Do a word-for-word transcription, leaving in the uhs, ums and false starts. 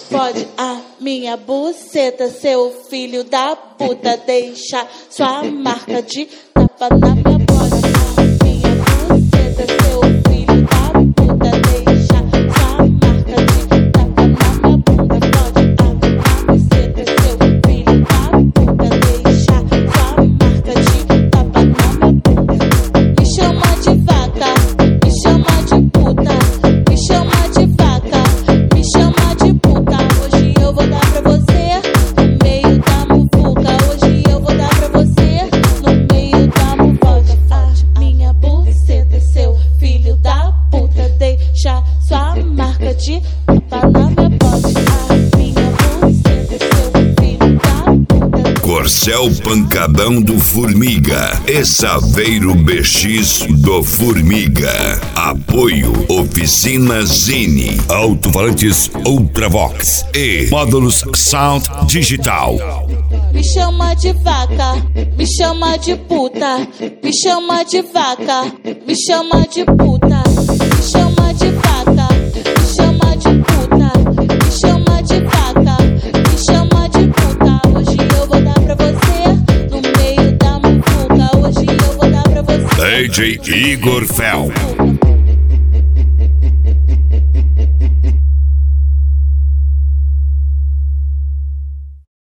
pode a minha buceta, seu filho da puta, deixa sua marca de tapa na minha pode a minha buceta, seu filho da puta, deixa sua marca de tapa na minha bunda, pode a minha buceta, seu filho da puta, deixa sua marca de tapa na minha bunda. Me chama de vaca, me chama de puta, me chama de vaca, me chama de puta. Hoje eu vou dar pra você no meio da muvuca. Hoje eu vou dar pra você no meio da muvuca. A minha buceta, seu filho da puta, deixa sua marca de tapa na minha bote. A minha buceta, seu filho da puta. Corcel Pancadão do Formiga e Saveiro B X do Formiga. Apoio Oficina Zine, alto-falantes Ultravox e módulos Sound Digital. Me chama de vaca, me chama de puta, me chama de vaca, me chama de puta, me chama de vaca, me chama de puta, me chama de vaca, me chama de puta. Hoje eu vou dar pra você no meio da muvuca. Hoje eu vou dar pra você. D J Igor Fel.